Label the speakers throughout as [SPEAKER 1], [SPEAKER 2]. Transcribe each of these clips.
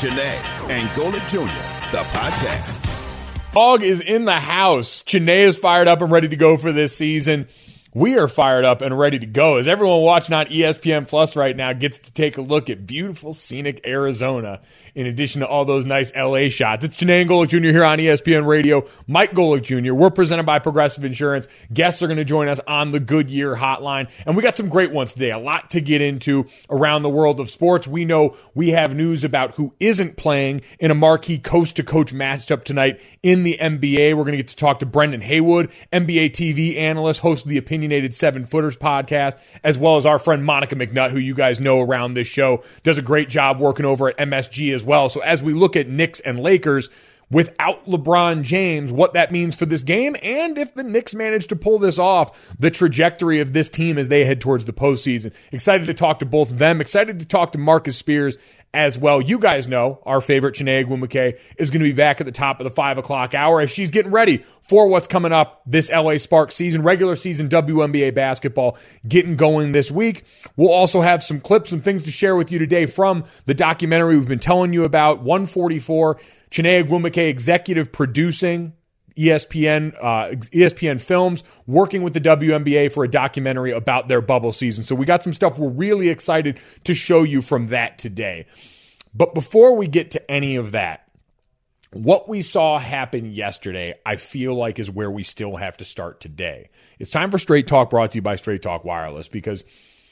[SPEAKER 1] Janae and Golic Jr., the podcast.
[SPEAKER 2] Dog is in the house. Janae is fired up and ready to go for this season. We are fired up and ready to go as everyone watching on ESPN Plus right now gets to take a look at beautiful, scenic Arizona in addition to all those nice LA shots. It's Janae and Golic Jr. here on ESPN Radio. Mike Golic Jr. We're presented by Progressive Insurance. Guests are going to join us on the Goodyear Hotline, and we got some great ones today. A lot to get into around the world of sports. We know we have news about who isn't playing in a marquee coast-to-coast matchup tonight in the NBA. We're going to get to talk to Brendan Haywood, NBA TV analyst, host of the Opinionated Seven Footers podcast, as well as our friend Monica McNutt, who you guys know around this show, does a great job working over at MSG as well. So as we look at Knicks and Lakers, without LeBron James, what that means for this game, and if the Knicks manage to pull this off, the trajectory of this team as they head towards the postseason. Excited to talk to both of them. Excited to talk to Marcus Spears as well. You guys know our favorite Chiney Ogwumike is going to be back at the top of the 5 o'clock hour as she's getting ready for what's coming up this LA Sparks season, regular season WNBA basketball getting going this week. We'll also have some clips, some things to share with you today from the documentary we've been telling you about, 144. Chiney Ogwumike executive producing ESPN Films, working with the WNBA for a documentary about their bubble season. So we got some stuff we're really excited to show you from that today. But before we get to any of that, what we saw happen yesterday, I feel like is where we still have to start today. It's time for Straight Talk, brought to you by Straight Talk Wireless, because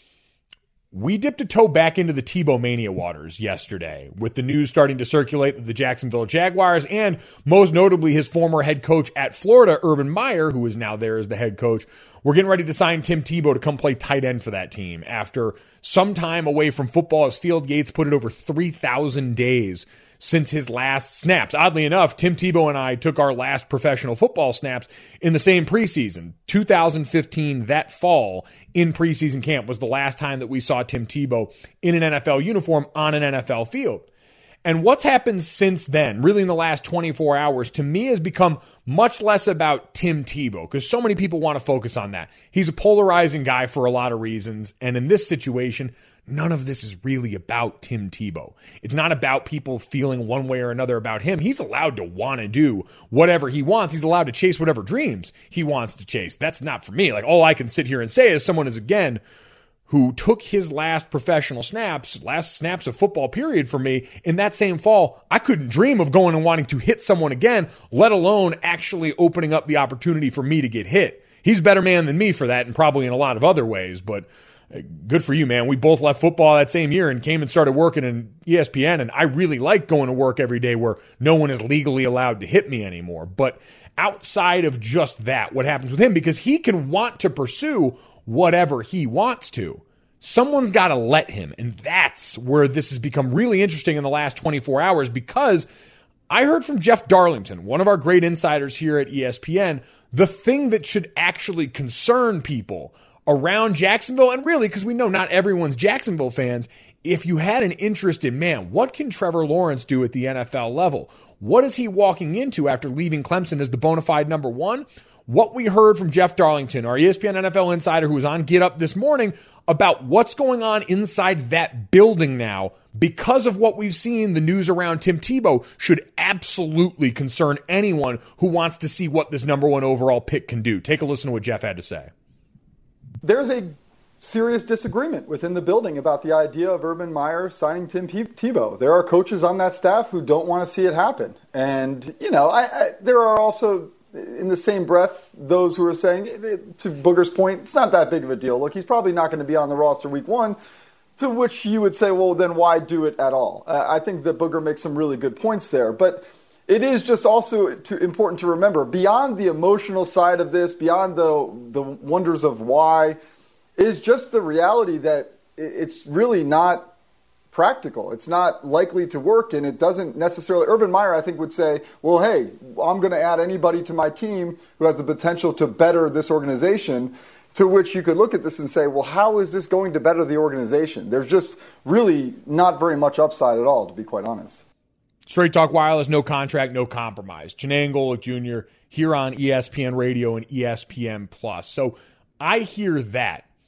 [SPEAKER 2] we dipped a toe back into the Tebow Mania waters yesterday with the news starting to circulate that the Jacksonville Jaguars and most notably his former head coach at Florida, Urban Meyer, who is now there as the head coach, we're getting ready to sign Tim Tebow to come play tight end for that team. After some time away from football, as Field Yates put it, over 3,000 days since his last snaps. Oddly enough, Tim Tebow and I took our last professional football snaps in the same preseason. 2015, that fall in preseason camp was the last time that we saw Tim Tebow in an NFL uniform on an NFL field. And what's happened since then, really in the last 24 hours, to me has become much less about Tim Tebow, because so many people want to focus on that. He's a polarizing guy for a lot of reasons, and in this situation, none of this is really about Tim Tebow. It's not about people feeling one way or another about him. He's allowed to want to do whatever he wants. He's allowed to chase whatever dreams he wants to chase. That's not for me. Like, all I can sit here and say is someone is, again, who took his last professional snaps of football period for me in that same fall. I couldn't dream of going and wanting to hit someone again, let alone actually opening up the opportunity for me to get hit. He's a better man than me for that, and probably in a lot of other ways, but good for you, man. We both left football that same year and came and started working in ESPN, and I really like going to work every day where no one is legally allowed to hit me anymore. But outside of just that, what happens with him, because he can want to pursue whatever he wants to, someone's got to let him. And that's where this has become really interesting in the last 24 hours, because I heard from Jeff Darlington, one of our great insiders here at ESPN, the thing that should actually concern people around Jacksonville, and really, because we know not everyone's Jacksonville fans, if you had an interest in, man, what can Trevor Lawrence do at the NFL level? What is he walking into after leaving Clemson as the bona fide number one? What we heard from Jeff Darlington, our ESPN NFL insider who was on Get Up this morning, about what's going on inside that building now because of what we've seen, the news around Tim Tebow, should absolutely concern anyone who wants to see what this number one overall pick can do. Take a listen to what Jeff had to say.
[SPEAKER 3] There's a serious disagreement within the building about the idea of Urban Meyer signing Tim Tebow. There are coaches on that staff who don't want to see it happen. And, you know, there are also, in the same breath, those who are saying, to Booger's point, it's not that big of a deal. Look, he's probably not going to be on the roster week one, to which you would say, well, then why do it at all? I think that Booger makes some really good points there. But it is just also important to remember, beyond the emotional side of this, beyond the wonders of why, is just the reality that it's really not practical. It's not likely to work, and it doesn't necessarily. Urban Meyer, I think, would say, well, hey, I'm going to add anybody to my team who has the potential to better this organization, to which you could look at this and say, well, how is this going to better the organization? There's just really not very much upside at all, to be quite honest.
[SPEAKER 2] Straight Talk Wireless, no contract, no compromise. Janae and Golic Jr. here on ESPN Radio and ESPN Plus. So I hear that.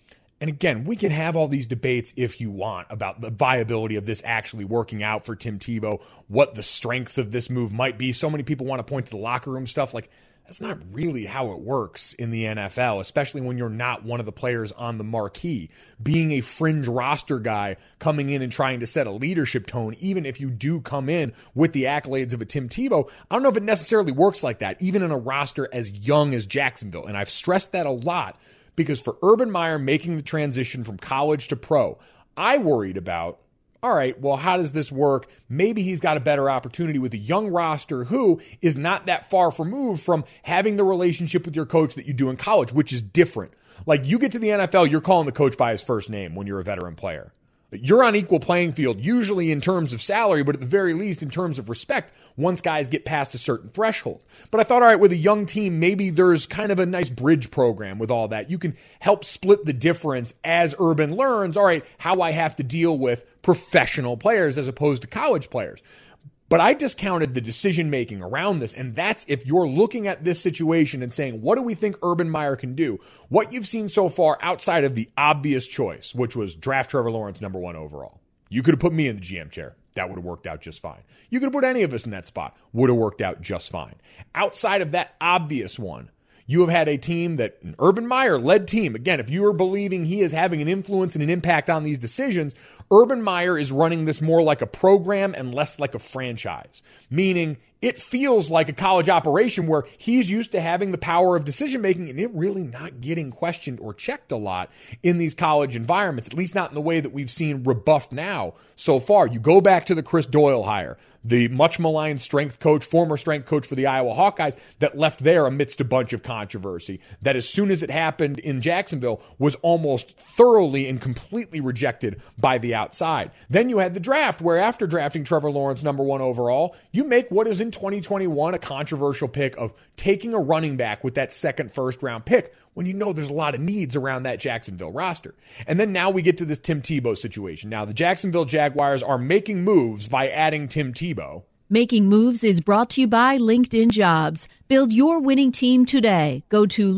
[SPEAKER 2] And again, we can have all these debates if you want about the viability of this actually working out for Tim Tebow, what the strengths of this move might be. So many people want to point to the locker room stuff. Like, that's not really how it works in the NFL, especially when you're not one of the players on the marquee. Being a fringe roster guy coming in and trying to set a leadership tone, even if you do come in with the accolades of a Tim Tebow, I don't know if it necessarily works like that, even in a roster as young as Jacksonville. And I've stressed that a lot because for Urban Meyer making the transition from college to pro, I worried about, all right, well, how does this work? Maybe he's got a better opportunity with a young roster who is not that far removed from having the relationship with your coach that you do in college, which is different. Like, you get to the NFL, you're calling the coach by his first name when you're a veteran player. You're on equal playing field, usually in terms of salary, but at the very least in terms of respect, once guys get past a certain threshold. But I thought, all right, with a young team, maybe there's kind of a nice bridge program with all that. You can help split the difference as Urban learns, all right, how I have to deal with professional players as opposed to college players. But I discounted the decision-making around this, and that's if you're looking at this situation and saying, what do we think Urban Meyer can do? What you've seen so far outside of the obvious choice, which was draft Trevor Lawrence number 1 overall. You could have put me in the GM chair. That would have worked out just fine. You could have put any of us in that spot. Would have worked out just fine. Outside of that obvious one, you have had a team that, an Urban Meyer-led team. Again, if you are believing he is having an influence and an impact on these decisions, Urban Meyer is running this more like a program and less like a franchise. Meaning, it feels like a college operation where he's used to having the power of decision-making and it really not getting questioned or checked a lot in these college environments, at least not in the way that we've seen rebuffed now so far. You go back to the Chris Doyle hire, the much maligned strength coach, former strength coach for the Iowa Hawkeyes that left there amidst a bunch of controversy that as soon as it happened in Jacksonville was almost thoroughly and completely rejected by the outside. Then you had the draft where after drafting Trevor Lawrence number 1 overall, you make what is in 2021 a controversial pick of taking a running back with that second first-round pick when you know there's a lot of needs around that Jacksonville roster. And then now we get to this Tim Tebow situation. Now the Jacksonville Jaguars are making moves by adding Tim Tebow.
[SPEAKER 4] Making Moves is brought to you by LinkedIn Jobs. Build your winning team today. Go to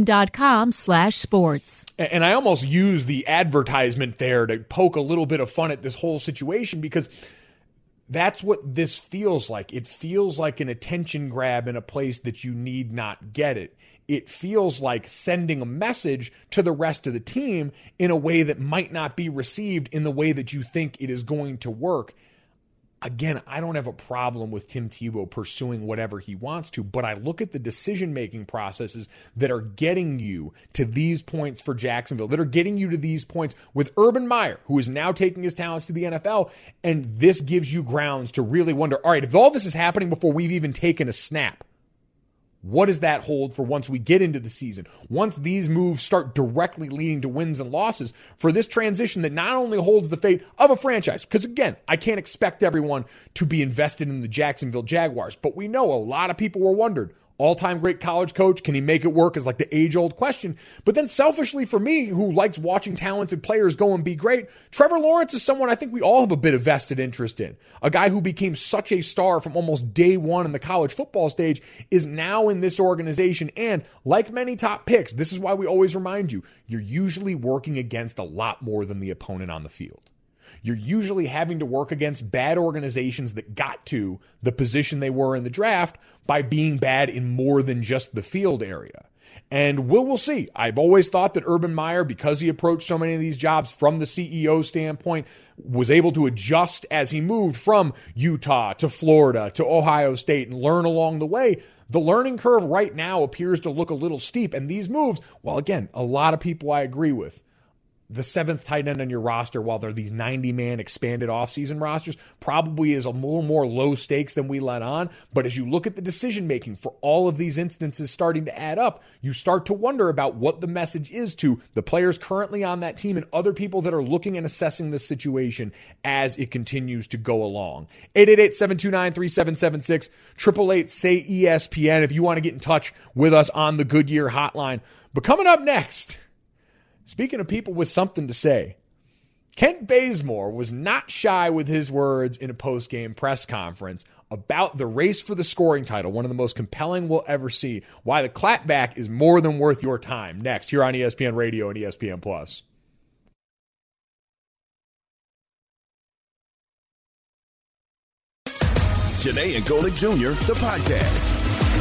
[SPEAKER 4] linkedin.com/sports.
[SPEAKER 2] And I almost use the advertisement there to poke a little bit of fun at this whole situation because that's what this feels like. It feels like an attention grab in a place that you need not get it. It feels like sending a message to the rest of the team in a way that might not be received in the way that you think it is going to work. Again, I don't have a problem with Tim Tebow pursuing whatever he wants to, but I look at the decision-making processes that are getting you to these points for Jacksonville, that are getting you to these points with Urban Meyer, who is now taking his talents to the NFL, and this gives you grounds to really wonder, all right, if all this is happening before we've even taken a snap, what does that hold for once we get into the season? Once these moves start directly leading to wins and losses for this transition that not only holds the fate of a franchise, because again, I can't expect everyone to be invested in the Jacksonville Jaguars, but we know a lot of people were wondering, all-time great college coach, can he make it work is like the age-old question. But then selfishly for me, who likes watching talented players go and be great, Trevor Lawrence is someone I think we all have a bit of vested interest in. A guy who became such a star from almost day one in the college football stage is now in this organization. And like many top picks, this is why we always remind you, you're usually working against a lot more than the opponent on the field. You're usually having to work against bad organizations that got to the position they were in the draft by being bad in more than just the field area. And we'll see. I've always thought that Urban Meyer, because he approached so many of these jobs from the CEO standpoint, was able to adjust as he moved from Utah to Florida to Ohio State and learn along the way. The learning curve right now appears to look a little steep. And these moves, well, again, a lot of people I agree with. The 7th tight end on your roster, while they're these 90-man expanded offseason rosters, probably is a little more low stakes than we let on. But as you look at the decision-making for all of these instances starting to add up, you start to wonder about what the message is to the players currently on that team and other people that are looking and assessing this situation as it continues to go along. 888-729-3776, 888-SAY-ESPN if you want to get in touch with us on the Goodyear hotline. But coming up next, speaking of people with something to say, Kent Bazemore was not shy with his words in a post-game press conference about the race for the scoring title, one of the most compelling we'll ever see, why the clapback is more than worth your time. Next, here on ESPN Radio and ESPN+.
[SPEAKER 1] Janae and Golick Jr., the podcast.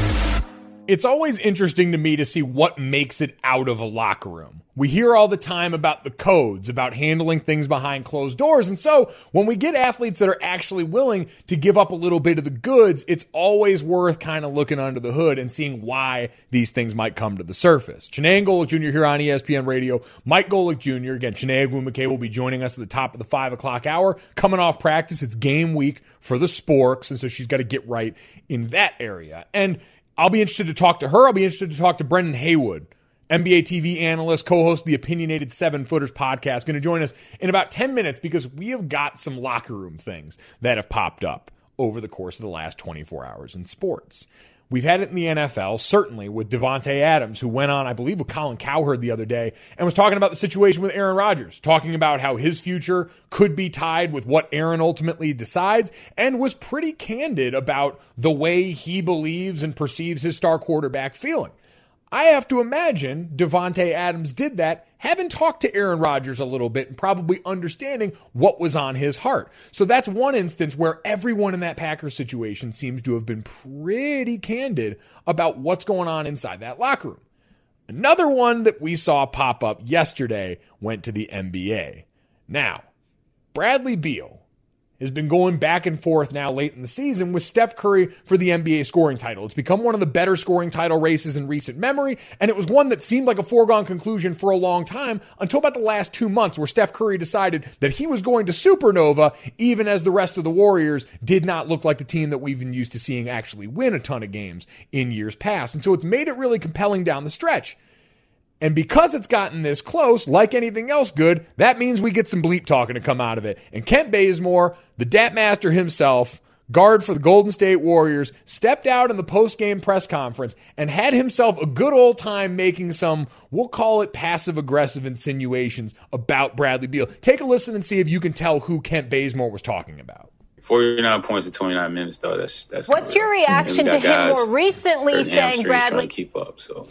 [SPEAKER 2] It's always interesting to me to see what makes it out of a locker room. We hear all the time about the codes, about handling things behind closed doors. And so when we get athletes that are actually willing to give up a little bit of the goods, it's always worth kind of looking under the hood and seeing why these things might come to the surface. Janae and Golick Jr. here on ESPN Radio. Mike Golick Jr. Again, Janae Agwumake will be joining us at the top of the 5 o'clock hour. Coming off practice, it's game week for the Sporks, and so she's got to get right in that area. And I'll be interested to talk to her. I'll be interested to talk to Brendan Haywood, NBA TV analyst, co-host of the Opinionated 7-Footers podcast, going to join us in about 10 minutes because we have got some locker room things that have popped up over the course of the last 24 hours in sports. We've had it in the NFL, certainly with Davante Adams, who went on, I believe, with Colin Cowherd the other day and was talking about the situation with Aaron Rodgers, talking about how his future could be tied with what Aaron ultimately decides, and was pretty candid about the way he believes and perceives his star quarterback feeling. I have to imagine Davante Adams did that, having talked to Aaron Rodgers a little bit and probably understanding what was on his heart. So that's one instance where everyone in that Packers situation seems to have been pretty candid about what's going on inside that locker room. Another one that we saw pop up yesterday went to the NBA. Now, Bradley Beal has been going back and forth now late in the season with Steph Curry for the NBA scoring title. It's become one of the better scoring title races in recent memory, and it was one that seemed like a foregone conclusion for a long time until about the last 2 months where Steph Curry decided that he was going to supernova even as the rest of the Warriors did not look like the team that we've been used to seeing actually win a ton of games in years past. And so it's made it really compelling down the stretch. And because it's gotten this close, like anything else good, that means we get some bleep talking to come out of it. And Kent Bazemore, the Dat Master himself, guard for the Golden State Warriors, stepped out in the post-game press conference and had himself a good old time making some, we'll call it passive-aggressive insinuations about Bradley Beal. Take a listen and see if you can tell who Kent Bazemore was talking about.
[SPEAKER 5] 49 points in 29 minutes, though. That's
[SPEAKER 6] What's your reaction to him more recently saying Bradley?
[SPEAKER 5] Keep up, so.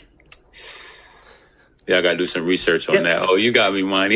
[SPEAKER 5] Yeah, I got to do some research on that. Oh, you got me, money.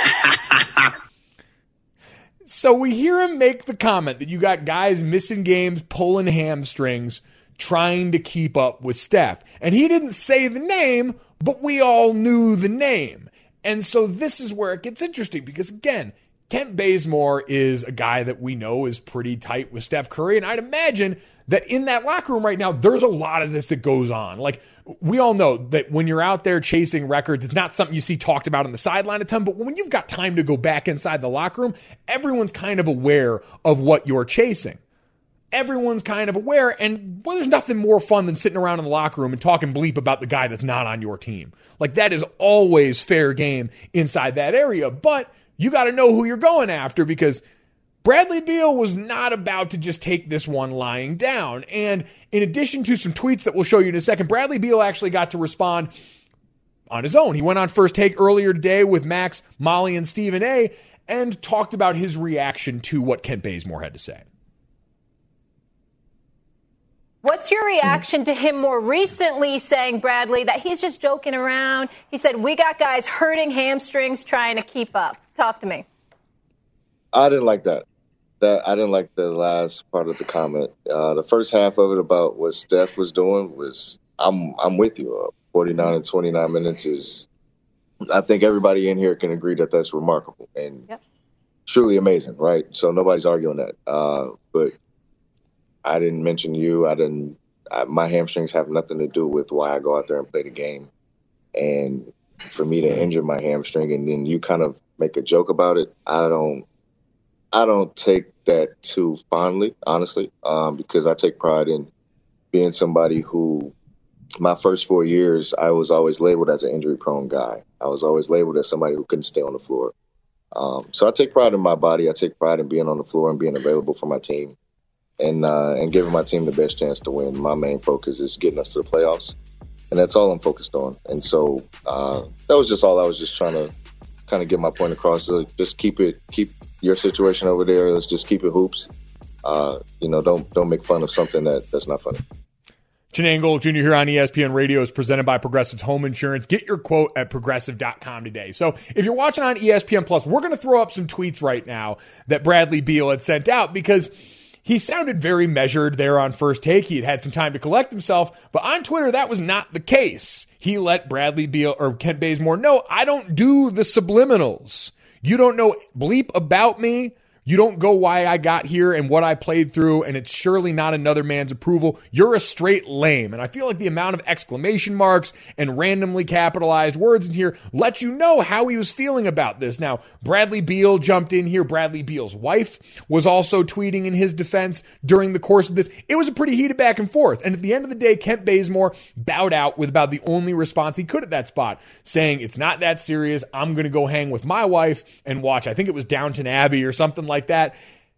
[SPEAKER 2] So we hear him make the comment that you got guys missing games, pulling hamstrings, trying to keep up with Steph. And he didn't say the name, but we all knew the name. And so this is where it gets interesting because, again, Kent Bazemore is a guy that we know is pretty tight with Steph Curry. And I'd imagine that in that locker room right now, there's a lot of this that goes on. Like, we all know that when you're out there chasing records, it's not something you see talked about on the sideline a ton, but when you've got time to go back inside the locker room, everyone's kind of aware of what you're chasing. Everyone's kind of aware, and well, there's nothing more fun than sitting around in the locker room and talking bleep about the guy that's not on your team. Like, that is always fair game inside that area, but you got to know who you're going after because Bradley Beal was not about to just take this one lying down. And in addition to some tweets that we'll show you in a second, Bradley Beal actually got to respond on his own. He went on First Take earlier today with Max, Molly, and Stephen A. and talked about his reaction to what Kent Bazemore had to say.
[SPEAKER 6] What's your reaction to him more recently saying, Bradley, that he's just joking around? He said, we got guys hurting hamstrings trying to keep up. Talk to me.
[SPEAKER 7] I didn't like that. I didn't like the last part of the comment. The first half of it about what Steph was doing was, I'm with you. 49 and 29 minutes is, I think everybody in here can agree that that's remarkable and truly amazing, right? So nobody's arguing that. But I didn't mention you. My hamstrings have nothing to do with why I go out there and play the game. And for me to injure my hamstring and then you kind of make a joke about it, I don't take that too fondly, honestly, because I take pride in being somebody who, my first 4 years, I was always labeled as an injury-prone guy. I was always labeled as somebody who couldn't stay on the floor. So I take pride in my body. I take pride in being on the floor and being available for my team and giving my team the best chance to win. My main focus is getting us to the playoffs, and that's all I'm focused on. And so that was just all I was just trying to kind of get my point across. So just keep your situation over there. Let's just keep it hoops. Don't make fun of something that's not funny.
[SPEAKER 2] Janae and Golick Jr. here on ESPN Radio is presented by Progressive's Home Insurance. Get your quote at Progressive.com today. So if you're watching on ESPN Plus, we're going to throw up some tweets right now that Bradley Beal had sent out because He sounded very measured there on First Take. He had some time to collect himself, but on Twitter, that was not the case. He let Bradley Beal or Kent Bazemore know, I don't do the subliminals. You don't know bleep about me. You don't go why I got here and what I played through, and it's surely not another man's approval. You're a straight lame. And I feel like the amount of exclamation marks and randomly capitalized words in here let you know how he was feeling about this. Now, Bradley Beal jumped in here. Bradley Beal's wife was also tweeting in his defense during the course of this. It was a pretty heated back and forth. And at the end of the day, Kent Bazemore bowed out with about the only response he could at that spot, saying, it's not that serious. I'm going to go hang with my wife and watch. I think it was Downton Abbey or something like that.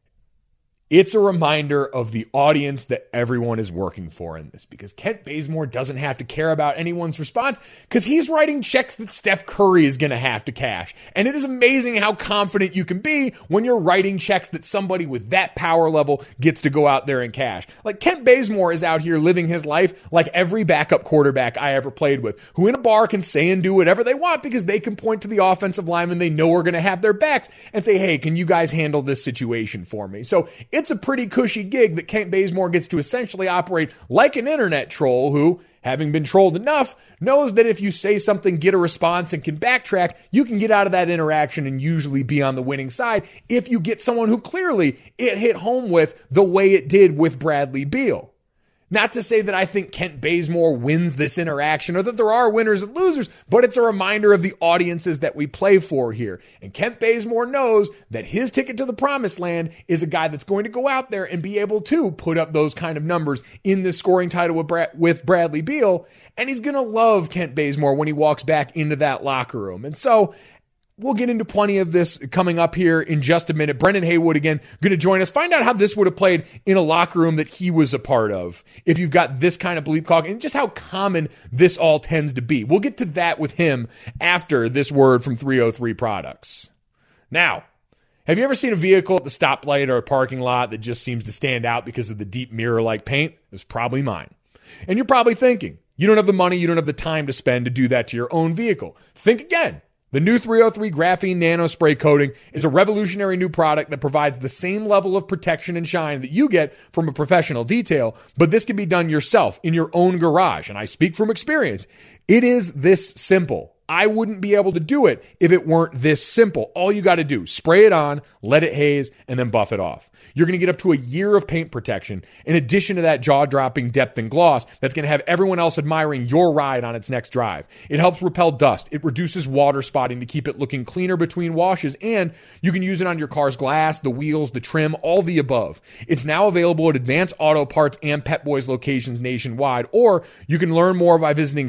[SPEAKER 2] It's a reminder of the audience that everyone is working for in this, because Kent Bazemore doesn't have to care about anyone's response because he's writing checks that Steph Curry is going to have to cash. And it is amazing how confident you can be when you're writing checks that somebody with that power level gets to go out there and cash. Like, Kent Bazemore is out here living his life like every backup quarterback I ever played with, who in a bar can say and do whatever they want because they can point to the offensive linemen they know are going to have their backs and say, hey, can you guys handle this situation for me? So it's a pretty cushy gig that Kent Bazemore gets to essentially operate like an internet troll who, having been trolled enough, knows that if you say something, get a response, and can backtrack, you can get out of that interaction and usually be on the winning side if you get someone who clearly it hit home with the way it did with Bradley Beal. Not to say that I think Kent Bazemore wins this interaction or that there are winners and losers, but it's a reminder of the audiences that we play for here. And Kent Bazemore knows that his ticket to the promised land is a guy that's going to go out there and be able to put up those kind of numbers in this scoring title with Bradley Beal. And he's going to love Kent Bazemore when he walks back into that locker room. And so we'll get into plenty of this coming up here in just a minute. Brendan Haywood, again, going to join us. Find out how this would have played in a locker room that he was a part of if you've got this kind of bleep talk, and just how common this all tends to be. We'll get to that with him after this word from 303 Products. Now, have you ever seen a vehicle at the stoplight or a parking lot that just seems to stand out because of the deep mirror-like paint? It was probably mine. And you're probably thinking, you don't have the money, you don't have the time to spend to do that to your own vehicle. Think again. The new 303 Graphene Nano Spray Coating is a revolutionary new product that provides the same level of protection and shine that you get from a professional detail, but this can be done yourself in your own garage. And I speak from experience. It is this simple. I wouldn't be able to do it if it weren't this simple. All you got to do, spray it on, let it haze, and then buff it off. You're going to get up to a year of paint protection in addition to that jaw-dropping depth and gloss that's going to have everyone else admiring your ride on its next drive. It helps repel dust. It reduces water spotting to keep it looking cleaner between washes, and you can use it on your car's glass, the wheels, the trim, all the above. It's now available at Advanced Auto Parts and Pep Boys locations nationwide, or you can learn more by visiting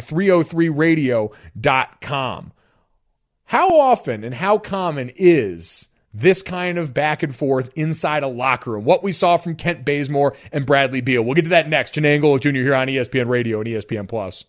[SPEAKER 2] 303radio.com. How often and how common is this kind of back and forth inside a locker room? What we saw from Kent Bazemore and Bradley Beal. We'll get to that next. Janae Golic Jr. here on ESPN Radio and ESPN Plus.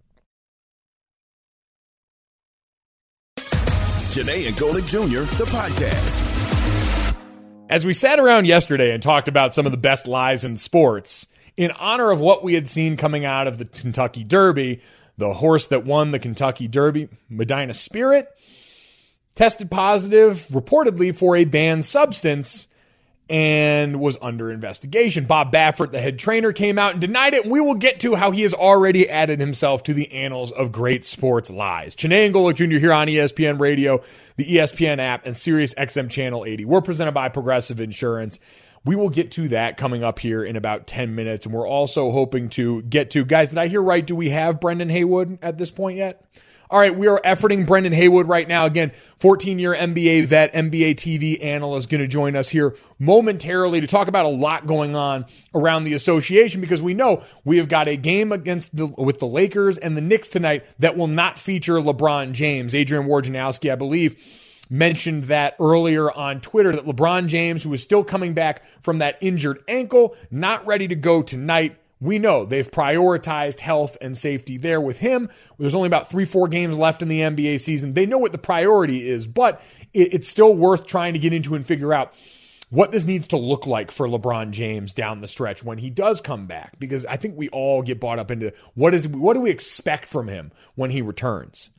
[SPEAKER 1] Janae and Golic Jr., the podcast.
[SPEAKER 2] As we sat around yesterday and talked about some of the best lies in sports, in honor of what we had seen coming out of the Kentucky Derby, the horse that won the Kentucky Derby, Medina Spirit, tested positive reportedly for a banned substance and was under investigation. Bob Baffert, the head trainer, came out and denied it, and we will get to how he has already added himself to the annals of great sports lies. Janae and Golic Jr. here on ESPN Radio, the ESPN app, and Sirius XM Channel 80. We're presented by Progressive Insurance. We will get to that coming up here in about 10 minutes. And we're also hoping to get to, guys, did I hear right? Do we have Brendan Haywood at this point yet? All right, we are efforting Brendan Haywood right now. Again, 14-year NBA vet, NBA TV analyst, going to join us here momentarily to talk about a lot going on around the association, because we know we have got a game with the Lakers and the Knicks tonight that will not feature LeBron James. Adrian Wojnarowski, I believe, mentioned that earlier on Twitter, that LeBron James, who is still coming back from that injured ankle, not ready to go tonight. We know they've prioritized health and safety there with him. There's only about 3-4 games left in the NBA season. They know what the priority is, but it's still worth trying to get into and figure out what this needs to look like for LeBron James down the stretch when he does come back, because I think we all get bought up into what do we expect from him when he returns.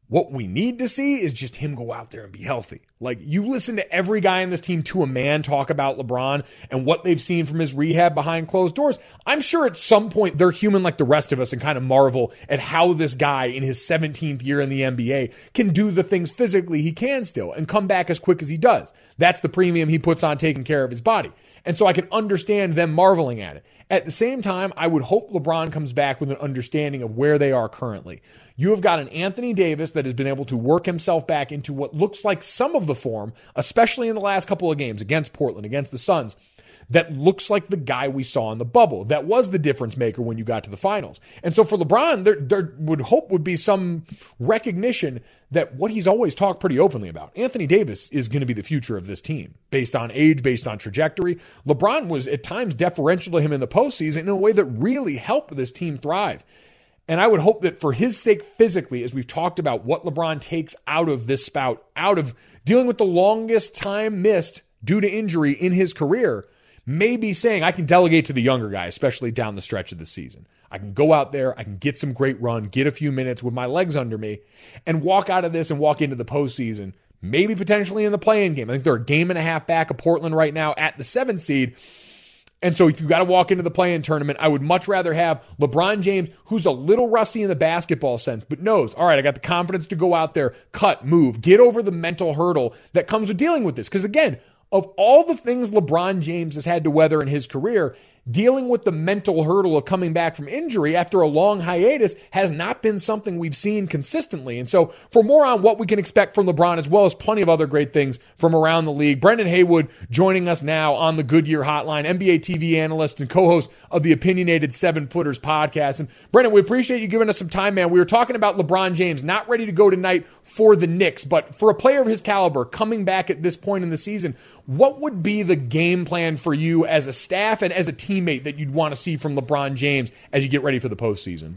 [SPEAKER 2] What we need to see is just him go out there and be healthy. Like, you listen to every guy in this team to a man talk about LeBron and what they've seen from his rehab behind closed doors. I'm sure at some point they're human like the rest of us and kind of marvel at how this guy in his 17th year in the NBA can do the things physically he can still and come back as quick as he does. That's the premium he puts on taking care of his body. And so I can understand them marveling at it. At the same time, I would hope LeBron comes back with an understanding of where they are currently. You have got an Anthony Davis that has been able to work himself back into what looks like some of the form, especially in the last couple of games against Portland, against the Suns, that looks like the guy we saw in the bubble. That was the difference maker when you got to the finals. And so for LeBron, there would be some recognition that what he's always talked pretty openly about, Anthony Davis is going to be the future of this team based on age, based on trajectory. LeBron was at times deferential to him in the postseason in a way that really helped this team thrive. And I would hope that for his sake physically, as we've talked about what LeBron takes out of this spout, out of dealing with the longest time missed due to injury in his career, maybe saying I can delegate to the younger guy, especially down the stretch of the season. I can go out there, I can get some great run, get a few minutes with my legs under me, and walk out of this and walk into the postseason, maybe potentially in the play-in game. I think they're a game and a half back of Portland right now at the 7th seed. And so if you got to walk into the play-in tournament, I would much rather have LeBron James, who's a little rusty in the basketball sense, but knows, all right, I got the confidence to go out there, cut, move, get over the mental hurdle that comes with dealing with this. Because again, of all the things LeBron James has had to weather in his career, dealing with the mental hurdle of coming back from injury after a long hiatus has not been something we've seen consistently. And so for more on what we can expect from LeBron, as well as plenty of other great things from around the league, Brendan Haywood joining us now on the Goodyear Hotline, NBA TV analyst and co-host of the Opinionated 7-Footers podcast. And Brendan, we appreciate you giving us some time, man. We were talking about LeBron James, not ready to go tonight for the Knicks, but for a player of his caliber coming back at this point in the season, what would be the game plan for you as a staff and as a teammate that you'd want to see from LeBron James as you get ready for the postseason?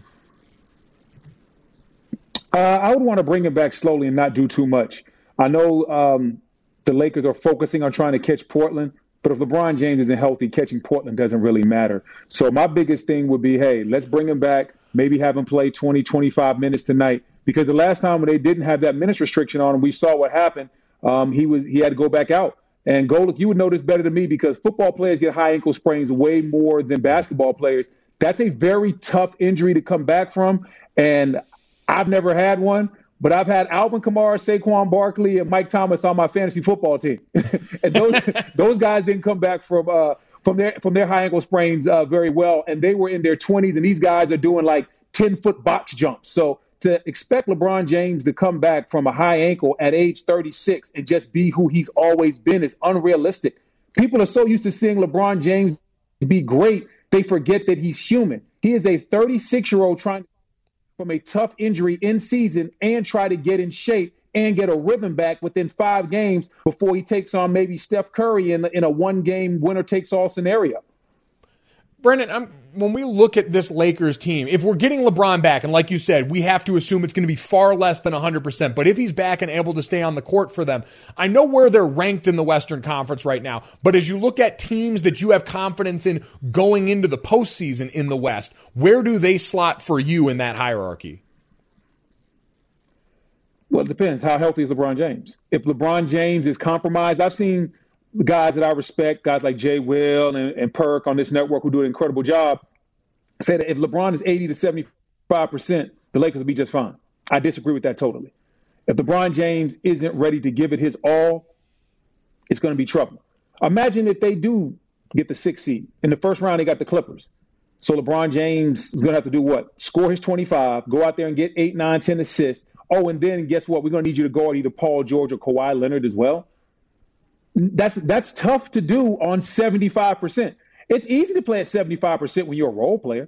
[SPEAKER 8] I would want to bring him back slowly and not do too much. I know the Lakers are focusing on trying to catch Portland, but if LeBron James isn't healthy, catching Portland doesn't really matter. So my biggest thing would be, hey, let's bring him back, maybe have him play 20, 25 minutes tonight, because the last time when they didn't have that minutes restriction on him, we saw what happened. He had to go back out. And Golic, you would know this better than me because football players get high ankle sprains way more than basketball players. That's a very tough injury to come back from. And I've never had one, but I've had Alvin Kamara, Saquon Barkley, and Mike Thomas on my fantasy football team. And those guys didn't come back from their high ankle sprains very well. And they were in their 20s, and these guys are doing like 10-foot box jumps. So to expect LeBron James to come back from a high ankle at age 36 and just be who he's always been is unrealistic. People are so used to seeing LeBron James be great, they forget that he's human. He is a 36-year-old trying from a tough injury in season and try to get in shape and get a rhythm back within 5 games before he takes on maybe Steph Curry in a one-game winner-takes-all scenario.
[SPEAKER 2] Brendan, when we look at this Lakers team, if we're getting LeBron back, and like you said, we have to assume it's going to be far less than 100%, but if he's back and able to stay on the court for them, I know where they're ranked in the Western Conference right now, but as you look at teams that you have confidence in going into the postseason in the West, where do they slot for you in that hierarchy?
[SPEAKER 8] Well, it depends. How healthy is LeBron James? If LeBron James is compromised, I've seen the guys that I respect, guys like Jay Will and Perk on this network who do an incredible job, say that if LeBron is 80 to 75%, the Lakers will be just fine. I disagree with that totally. If LeBron James isn't ready to give it his all, it's going to be trouble. Imagine if they do get the 6th seed. In the first round, they got the Clippers. So LeBron James is going to have to do what? Score his 25, go out there and get 8, 9, 10 assists. Oh, and then guess what? We're going to need you to guard either Paul George or Kawhi Leonard as well. That's tough to do on 75%. It's easy to play at 75% when you're a role player.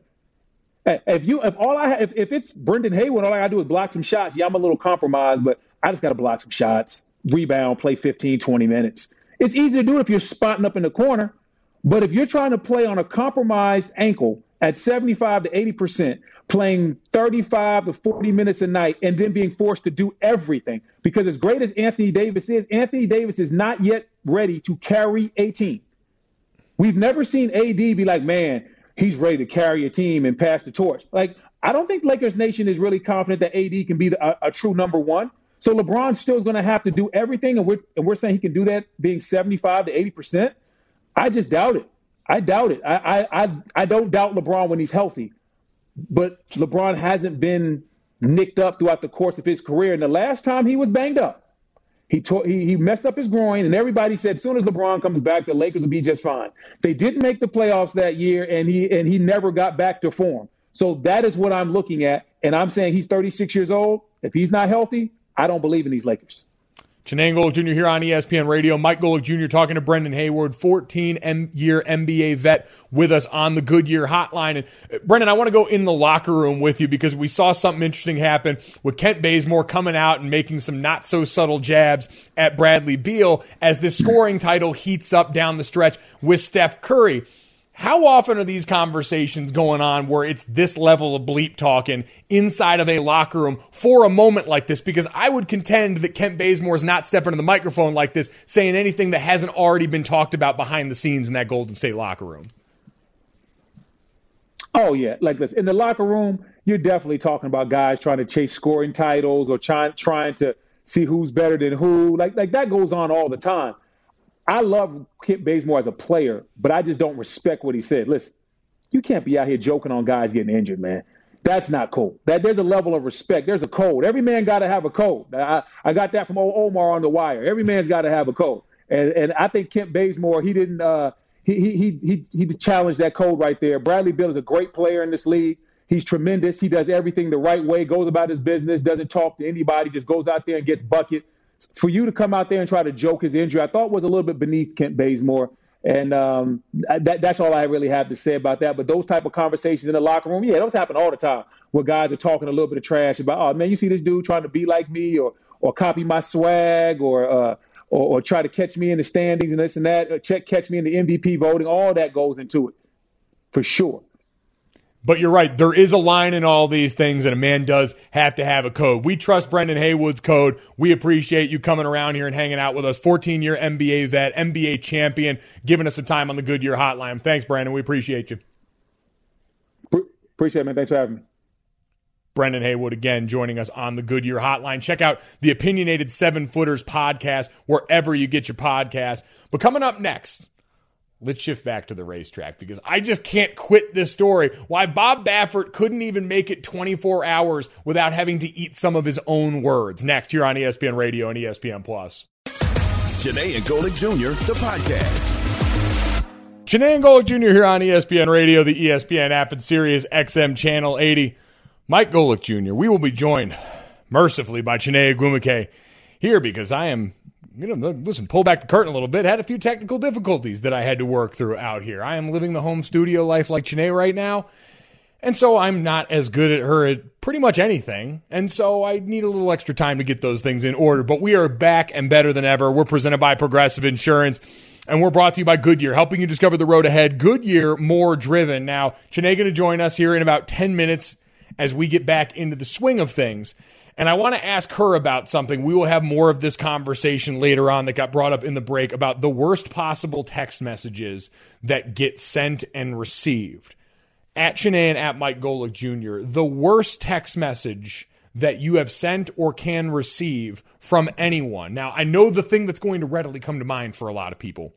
[SPEAKER 8] If it's Brendan Haywood, all I got to do is block some shots. Yeah, I'm a little compromised, but I just got to block some shots, rebound, play 15, 20 minutes. It's easy to do it if you're spotting up in the corner. But if you're trying to play on a compromised ankle at 75 to 80%, playing 35 to 40 minutes a night, and then being forced to do everything, because as great as Anthony Davis is not yet ready to carry a team. We've never seen AD be like, man, he's ready to carry a team and pass the torch. Like, I don't think Lakers Nation is really confident that AD can be a true number one. So LeBron still is going to have to do everything, and we're saying he can do that being 75 to 80%. I just doubt it. I doubt it. I don't doubt LeBron when he's healthy, but LeBron hasn't been nicked up throughout the course of his career. And the last time he was banged up, he messed up his groin, and everybody said as soon as LeBron comes back, the Lakers will be just fine. They didn't make the playoffs that year, and he never got back to form. So that is what I'm looking at, and I'm saying he's 36 years old. If he's not healthy, I don't believe in these Lakers.
[SPEAKER 2] Chiney Golic Jr. here on ESPN Radio. Mike Golic Jr. talking to Brendan Haywood, 14-year NBA vet with us on the Goodyear Hotline. And Brendan, I want to go in the locker room with you because we saw something interesting happen with Kent Bazemore coming out and making some not-so-subtle jabs at Bradley Beal as this scoring title heats up down the stretch with Steph Curry. How often are these conversations going on where it's this level of bleep talking inside of a locker room for a moment like this? Because I would contend that Kent Bazemore is not stepping to the microphone like this, saying anything that hasn't already been talked about behind the scenes in that Golden State locker room.
[SPEAKER 8] Oh, yeah. Like this. In the locker room, you're definitely talking about guys trying to chase scoring titles or trying to see who's better than who. Like that goes on all the time. I love Kent Bazemore as a player, but I just don't respect what he said. Listen, you can't be out here joking on guys getting injured, man. That's not cool. There's a level of respect. There's a code. Every man got to have a code. I got that from Omar on the wire. Every man's got to have a code. And I think Kent Bazemore, he didn't he challenged that code right there. Bradley Beal is a great player in this league. He's tremendous. He does everything the right way, goes about his business, doesn't talk to anybody, just goes out there and gets bucket. For you to come out there and try to joke his injury, I thought was a little bit beneath Kent Bazemore. And that's all I really have to say about that. But those type of conversations in the locker room, yeah, those happen all the time where guys are talking a little bit of trash about, oh, man, you see this dude trying to be like me or copy my swag or try to catch me in the standings and this and that, or catch me in the MVP voting. All that goes into it for sure.
[SPEAKER 2] But you're right. There is a line in all these things, and a man does have to have a code. We trust Brendan Haywood's code. We appreciate you coming around here and hanging out with us. 14-year NBA vet, NBA champion, giving us some time on the Goodyear Hotline. Thanks, Brandon. We appreciate you.
[SPEAKER 8] Appreciate it, man. Thanks for having me.
[SPEAKER 2] Brendan Haywood again joining us on the Goodyear Hotline. Check out the Opinionated 7-Footers podcast wherever you get your podcast. But coming up next, let's shift back to the racetrack because I just can't quit this story. Why Bob Baffert couldn't even make it 24 hours without having to eat some of his own words. Next here on ESPN Radio and ESPN+.
[SPEAKER 1] Chiney and Golic Jr., the podcast.
[SPEAKER 2] Chiney and Golic Jr. here on ESPN Radio, the ESPN app, and Sirius XM Channel 80. Mike Golic Jr., we will be joined mercifully by Chiney Ogwumike here because I am... listen, pull back the curtain a little bit. Had a few technical difficulties that I had to work through out here. I am living the home studio life like Chiney right now, and so I'm not as good at her at pretty much anything, and so I need a little extra time to get those things in order. But we are back and better than ever. We're presented by Progressive Insurance, and we're brought to you by Goodyear, helping you discover the road ahead. Goodyear, more driven. Now, Chiney going to join us here in about 10 minutes as we get back into the swing of things. And I want to ask her about something. We will have more of this conversation later on that got brought up in the break about the worst possible text messages that get sent and received. At Chiney and at Mike Golic Jr., the worst text message that you have sent or can receive from anyone. Now, I know the thing that's going to readily come to mind for a lot of people.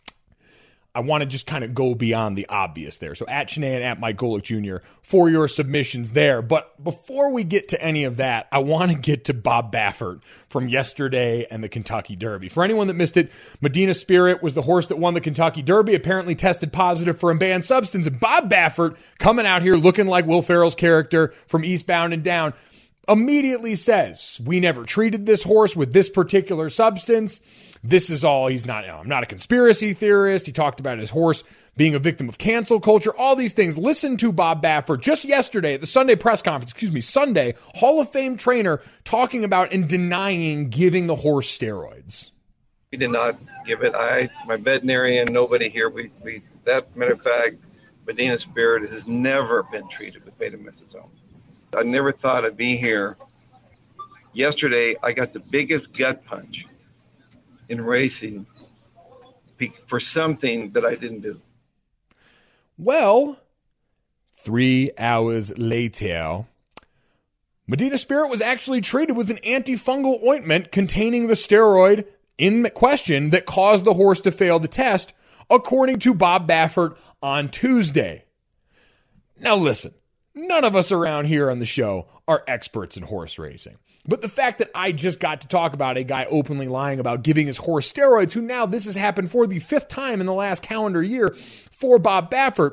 [SPEAKER 2] I want to just kind of go beyond the obvious there. So at Chiney and at Mike Golic Jr. for your submissions there. But before we get to any of that, I want to get to Bob Baffert from yesterday and the Kentucky Derby. For anyone that missed it, Medina Spirit was the horse that won the Kentucky Derby, apparently tested positive for a banned substance. And Bob Baffert, coming out here looking like Will Ferrell's character from Eastbound and Down, immediately says, we never treated this horse with this particular substance. This is all, I'm not a conspiracy theorist. He talked about his horse being a victim of cancel culture, all these things. Listen to Bob Baffert just yesterday at the Sunday press conference, Sunday, Hall of Fame trainer talking about and denying giving the horse steroids.
[SPEAKER 9] We did not give it. My veterinarian, nobody here, that matter of fact, Medina Spirit has never been treated with betamethasone. I never thought I'd be here. Yesterday, I got the biggest gut punch in racing for something that I didn't do.
[SPEAKER 2] Well, 3 hours later, Medina Spirit was actually treated with an antifungal ointment containing the steroid in question that caused the horse to fail the test, according to Bob Baffert on Tuesday. Now listen, none of us around here on the show are experts in horse racing. But the fact that I just got to talk about a guy openly lying about giving his horse steroids, who now this has happened for the 5th time in the last calendar year for Bob Baffert,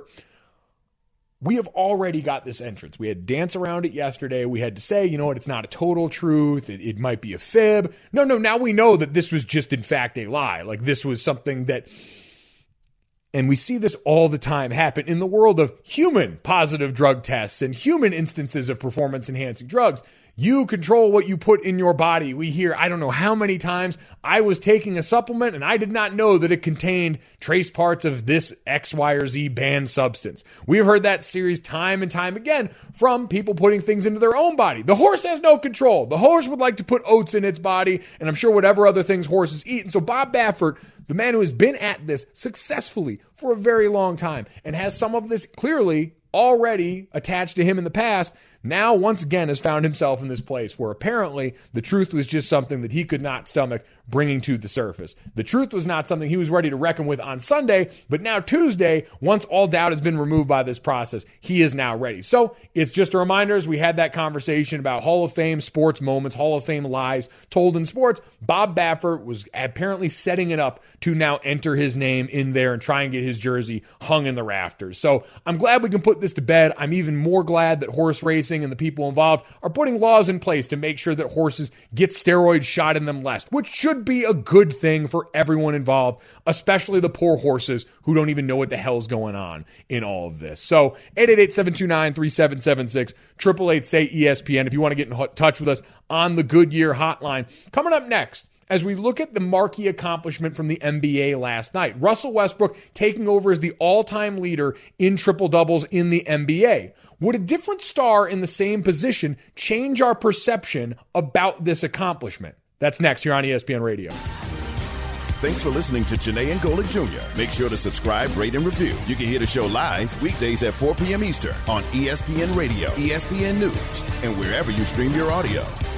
[SPEAKER 2] we have already got this entrance. We had to dance around it yesterday. We had to say, you know what, it's not a total truth. It might be a fib. No, now we know that this was just in fact a lie. Like this was something that, and we see this all the time happen in the world of human positive drug tests and human instances of performance enhancing drugs. You control what you put in your body. We hear, I don't know how many times I was taking a supplement and I did not know that it contained trace parts of this X, Y, or Z banned substance. We've heard that series time and time again from people putting things into their own body. The horse has no control. The horse would like to put oats in its body, and I'm sure whatever other things horses eat. And so Bob Baffert, the man who has been at this successfully for a very long time and has some of this clearly already attached to him in the past, now once again has found himself in this place where apparently the truth was just something that he could not stomach bringing to the surface. The truth was not something he was ready to reckon with on Sunday, but now Tuesday, once all doubt has been removed by this process, he is now ready. So it's just a reminder, as we had that conversation about Hall of Fame sports moments, Hall of Fame lies told in sports, Bob Baffert was apparently setting it up to now enter his name in there and try and get his jersey hung in the rafters. So I'm glad we can put this to bed. I'm even more glad that horse racing and the people involved are putting laws in place to make sure that horses get steroids shot in them less, which should be a good thing for everyone involved, especially the poor horses who don't even know what the hell's going on in all of this. So 888-729-3776, 888-SAY-ESPN if you want to get in touch with us on the Goodyear hotline. Coming up next, as we look at the marquee accomplishment from the NBA last night, Russell Westbrook taking over as the all-time leader in triple-doubles in the NBA. Would a different star in the same position change our perception about this accomplishment? That's next here on ESPN Radio.
[SPEAKER 1] Thanks for listening to Janae and Golick Jr. Make sure to subscribe, rate, and review. You can hear the show live weekdays at 4 p.m. Eastern on ESPN Radio, ESPN News, and wherever you stream your audio.